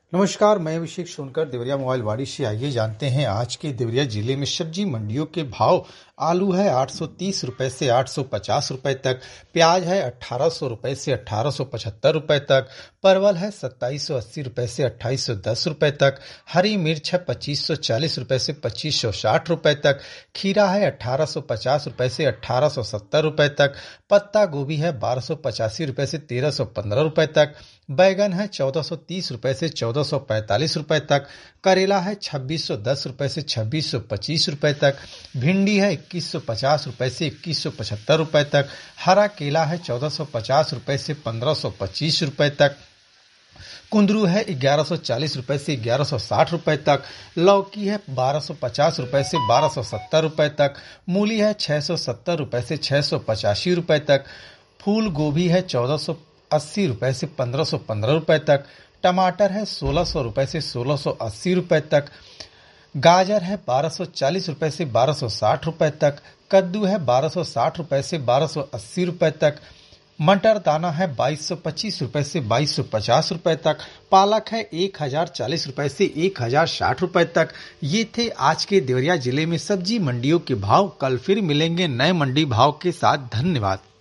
नमस्कार, मैं अभिषेक सोनकर देवरिया मोबाइल वाड़ी से। आइए जानते हैं आज के देवरिया जिले में सब्जी मंडियों के भाव। आलू है 830 रुपए से 850 रुपए तक, प्याज है 1800 रुपए से 1875 रुपए तक, परवल है 2780 रुपए से 2810 रुपए तक, हरी मिर्च है 2540 रुपए से 2560 रुपए तक, खीरा है 1850 रुपए से 1870 रुपए तक, पत्ता गोभी है 1285 रुपए से 1315 रुपए तक, बैगन है 1430 रुपए से 1445 रुपए तक, करेला है 2610 रुपए से 2625 रुपए तक, भिंडी है 2150 रुपए से 2175 रुपए तक, हरा केला है 1450 रुपए से 1525 रुपए तक, कुंदरू है 1140 रुपए से 1160 रुपए तक, लौकी है 1250 रुपए से 1270 रुपए तक, मूली है 670 रुपए से 685 रुपए तक, फूल गोभी है 1480 रुपए से 1515 रुपए तक, टमाटर है 1600 रुपए से 1680 रुपए तक, गाजर है 1240 रुपए से 1260 रुपए तक, कद्दू है 1260 रुपए से 1280 रुपए तक, मटर दाना है 2225 रुपए से 2250 रुपए तक, पालक है 1040 रुपए से 1060 रुपए तक। ये थे आज के देवरिया जिले में सब्जी मंडियों के भाव। कल फिर मिलेंगे नए मंडी भाव के साथ। धन्यवाद।